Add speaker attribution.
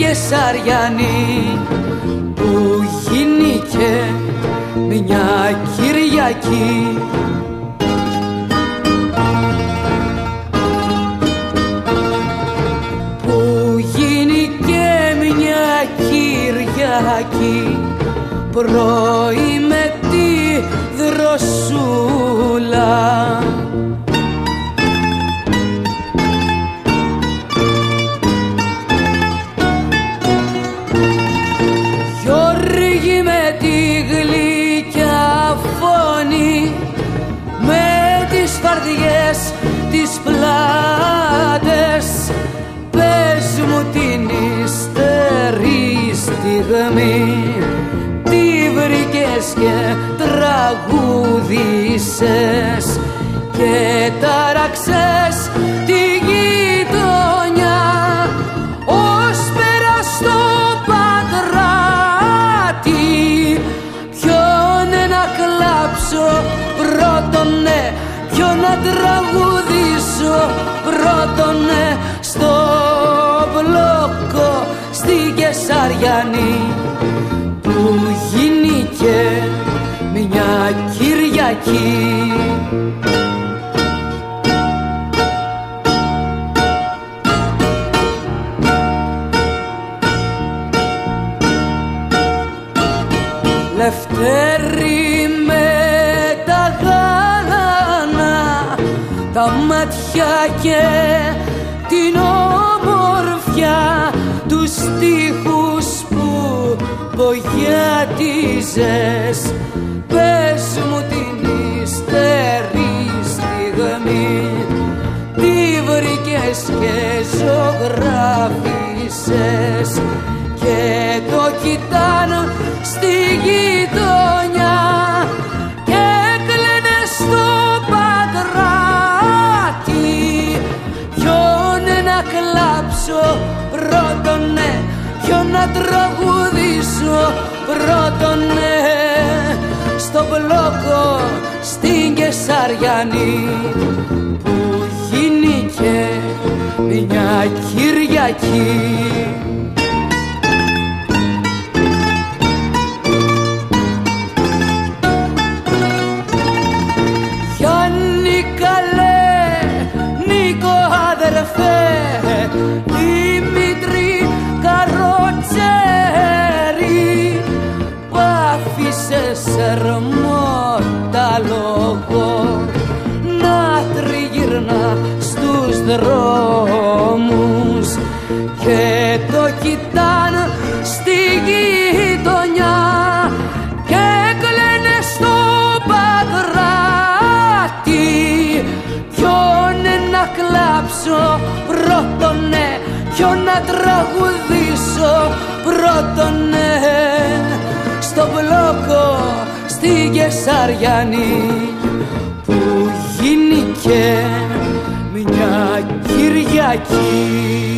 Speaker 1: Κεσαριανή που γίνηκε μια Κυριακή. Που γίνηκε μια Κυριακή πρωί με τη δροσούλα. Γιώργη με τη γλυκιά φωνή, με τις φαρδιές τις πλάτες, πες μου την ύστερη στιγμή, τι βρήκες και τραγούδησες και τάραξες τη γειτονιά ως πέρα στο Πατράτη. Ποιον να κλάψω πρώτον, ναι, ποιον να τραγουδήσω πρώτον, ναι, στο μπλόκο στη Κεσαριανή που γίνηκε μια Κυριακή. Λευτέρη με τα γάλανα, τα μάτια και την ομορφιά, τους στίχους που μπογιάτιζες, πες μου την ύστερη στιγμή, τι βρήκες και ζωγράφισες και το κοιτάνω στη γειτονιά και κλαίνε στο Πατράτη. Ποιον να κλάψω πρώτον, ναι, ποιον να τραγουδήσω πρώτον, ναι, στο μπλόκο στην Κεσαριανή που γίνηκε μια Κυριακή. Γιάννη καλέ, Νίκο αδερφέ, Δημήτρη Καροτσέρη, που άφησες ερμότα λόγο να τριγυρνά στους δρόμους και το κοιτάν στη γειτονιά και κλαίνε στο Πατράτη. Ποιον να κλάψω πρώτον, ναι, ποιον να τραγουδήσω πρώτον, ναι, στο μπλόκο στη Κεσαριανή που γίνηκε μια Κυριακή.